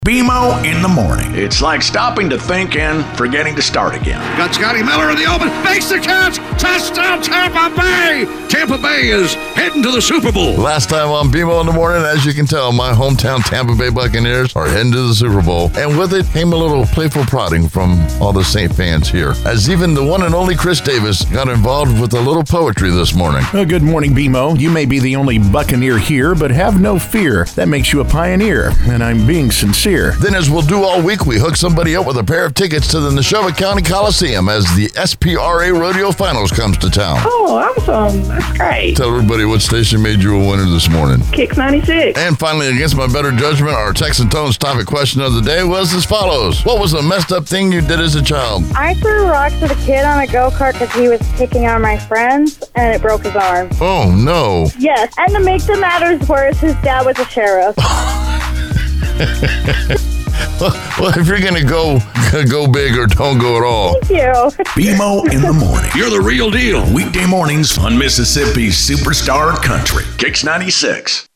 BMO in the morning. It's like stopping to think and forgetting to start again. Got Scotty Miller in the open, makes the catch, touchdown Tampa Bay! Tampa Bay is heading to the Super Bowl. Last time on BMO in the morning, as you can tell, my hometown Tampa Bay Buccaneers are heading to the Super Bowl. And with it came a little playful prodding from all the Saint fans here, as even the one and only Chris Davis got involved with a little poetry this morning. Well, good morning, BMO. You may be the only Buccaneer here, but have no fear. That makes you a pioneer, and I'm being sincere. Then, as we'll do all week, we hook somebody up with a pair of tickets to the Neshoba County Coliseum as the SPRA Rodeo Finals comes to town. Oh, awesome. That's great. Tell everybody what station made you a winner this morning. Kicks 96. And finally, against my better judgment, our Text and Tones topic question of the day was as follows. What was the messed up thing you did as a child? I threw rocks at a kid on a go-kart because he was picking on my friends, and it broke his arm. Oh, no. Yes, and to make the matters worse, his dad was a sheriff. Well, if you're going to go big or don't go at all. Thank you. BMO in the morning. You're the real deal. Weekday mornings on Mississippi's Superstar Country. Kicks 96.